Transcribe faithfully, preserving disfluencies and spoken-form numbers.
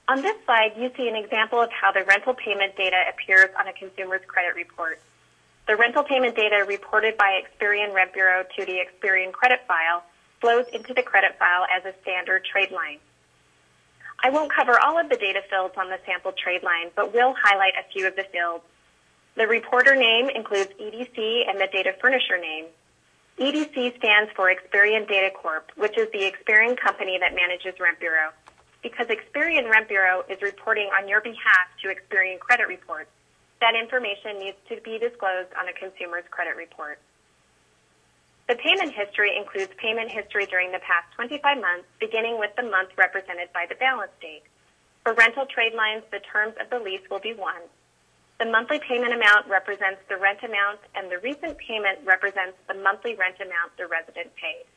On this slide, you see an example of how the rental payment data appears on a consumer's credit report. The rental payment data reported by Experian Rent Bureau to the Experian credit file flows into the credit file as a standard trade line. I won't cover all of the data fields on the sample trade line, but will highlight a few of the fields. The reporter name includes E D C and the data furnisher name. E D C stands for Experian Data Corp, which is the Experian company that manages Rent Bureau. Because Experian Rent Bureau is reporting on your behalf to Experian credit reports, that information needs to be disclosed on a consumer's credit report. The payment history includes payment history during the past twenty-five months, beginning with the month represented by the balance date. For rental trade lines, the terms of the lease will be one. The monthly payment amount represents the rent amount, and the recent payment represents the monthly rent amount the resident pays.